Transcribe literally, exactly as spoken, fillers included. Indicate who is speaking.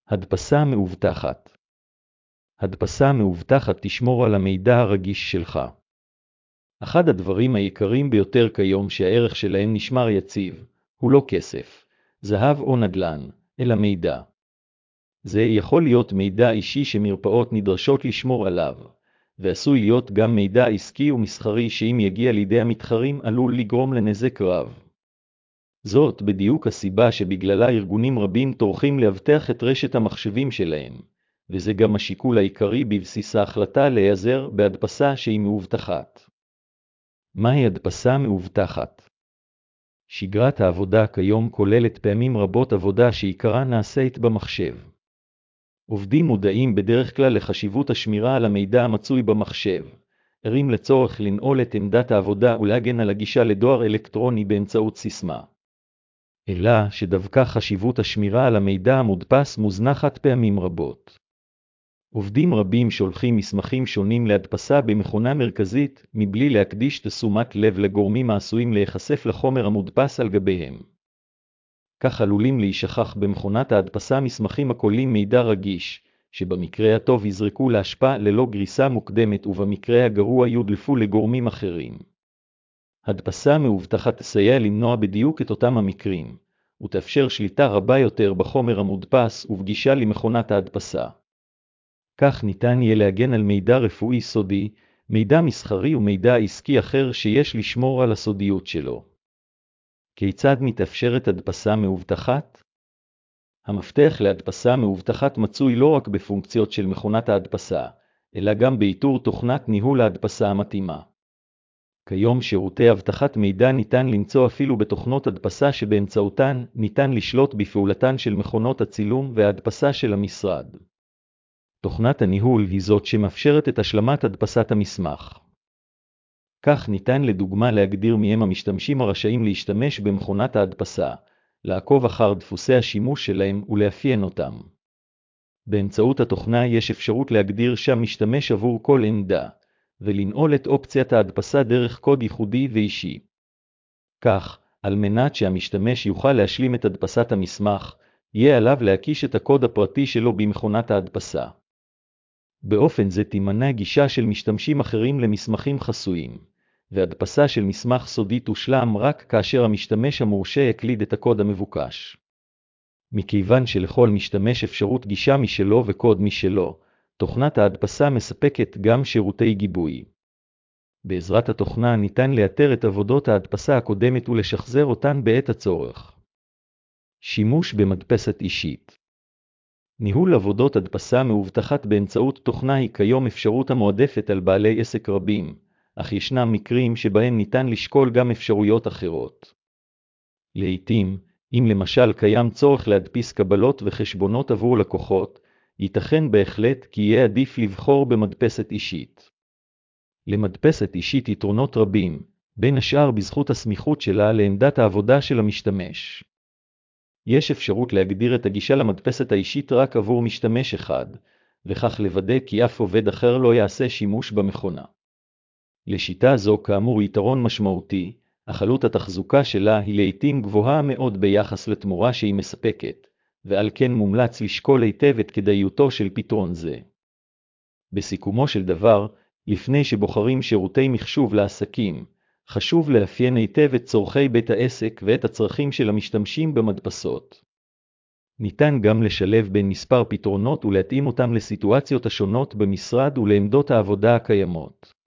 Speaker 1: הדפסה מאובטחת. הדפסה מאובטחת תשמור על המידע הרגיש שלך. אחד הדברים היקרים ביותר כיום שהערך שלהם נשמר יציב, הוא לא כסף, זהב או נדל"ן, אלא מידע. זה יכול להיות מידע אישי שמרפאות נדרשות לשמור עליו, ועשוי להיות גם מידע עסקי ומסחרי שאם יגיע לידי המתחרים עלול לגרום לנזק רב. זאת בדיוק הסיבה שבגללה ארגונים רבים טורחים לאבטח את רשת המחשבים שלהם, וזה גם השיקול העיקרי בבסיס ההחלטה להיעזר בהדפסה שהיא מאובטחת. מהי הדפסה מאובטחת? שגרת העבודה כיום כוללת פעמים רבות עבודה שעיקרה נעשית במחשב. עובדים מודעים בדרך כלל לחשיבות השמירה על המידע המצוי במחשב, ערים לצורך לנעול את עמדת העבודה ולהגן על הגישה לדואר אלקטרוני באמצעות סיסמה. אלא שדווקא חשיבות השמירה על המידע המודפס מוזנחת פעמים רבות. עובדים רבים שולחים מסמכים שונים להדפסה במכונה מרכזית, מבלי להקדיש תשומת לב לגורמים העשויים להיחשף לחומר המודפס על גביהם. כך עלולים להישכח במכונת ההדפסה מסמכים הכוללים מידע רגיש, שבמקרה הטוב יזרקו להשפעה ללא גריסה מוקדמת ובמקרה הגרוע יודלפו לגורמים אחרים. הדפסה מאובטחת תסייע למנוע בדיוק את אותם המקרים, ותאפשר שליטה רבה יותר בחומר המודפס ובגישה למכונת ההדפסה. כך ניתן יהיה להגן על מידע רפואי סודי, מידע מסחרי ומידע עסקי אחר שיש לשמור על הסודיות שלו. כיצד מתאפשרת הדפסה מאובטחת? המפתח להדפסה מאובטחת מצוי לא רק בפונקציות של מכונת ההדפסה, אלא גם באיתור תוכנת ניהול ההדפסה המתאימה. כיום שירותי אבטחת מידע ניתן למצוא אפילו בתוכנות הדפסה שבאמצעותן ניתן לשלוט בפעולתן של מכונות הצילום וההדפסה של המשרד. תוכנת הניהול היא זאת שמאפשרת את השלמת הדפסת המסמך. כך ניתן לדוגמה להגדיר מהם המשתמשים הרשאים להשתמש במכונת ההדפסה, לעקוב אחר דפוסי השימוש שלהם ולאפיין אותם. באמצעות התוכנה יש אפשרות להגדיר שם משתמש עבור כל עמדה, ולנעול את אופציית ההדפסה דרך קוד ייחודי ואישי. כך, על מנת שהמשתמש יוכל להשלים את הדפסת המסמך, יהיה עליו להקיש את הקוד הפרטי שלו במכונת ההדפסה. באופן זה תימנע גישה של משתמשים אחרים למסמכים חסויים, והדפסה של מסמך סודי תושלם רק כאשר המשתמש המורשה יקליד את הקוד המבוקש. מכיוון שלכל משתמש אפשרות גישה משלו וקוד משלו, תוכנת ההדפסה מספקת גם שירותי גיבוי. בעזרת התוכנה ניתן לאתר את עבודות ההדפסה הקודמת ולשחזר אותן בעת הצורך. שימוש במדפסת אישית. ניהול עבודות הדפסה מאובטחת באמצעות תוכנה היא כיום אפשרות המועדפת על בעלי עסק רבים, אך ישנם מקרים שבהם ניתן לשקול גם אפשרויות אחרות. לעתים, אם למשל קיים צורך להדפיס קבלות וחשבונות עבור לקוחות, ייתכן בהחלט כי יהיה עדיף לבחור במדפסת אישית. למדפסת אישית יתרונות רבים, בין השאר בזכות הסמיכות שלה לעמדת העבודה של המשתמש. יש אפשרות להגדיר את הגישה למדפסת האישית רק עבור משתמש אחד, וכך לוודא כי אף עובד אחר לא יעשה שימוש במכונה. לשיטה זו כאמור יתרון משמעותי, אך עלות התחזוקה שלה היא לעתים גבוהה מאוד ביחס לתמורה שהיא מספקת, ועל כן מומלץ לשקול היטב את כדאיותו של פתרון זה. בסיכומו של דבר, לפני שבוחרים שירותי מחשוב לעסקים, חשוב לאפיין היטב את צורכי בית העסק ואת הצרכים של המשתמשים במדפסות. ניתן גם לשלב בין מספר פתרונות ולהתאים אותם לסיטואציות השונות במשרד ולעמדות העבודה הקיימות.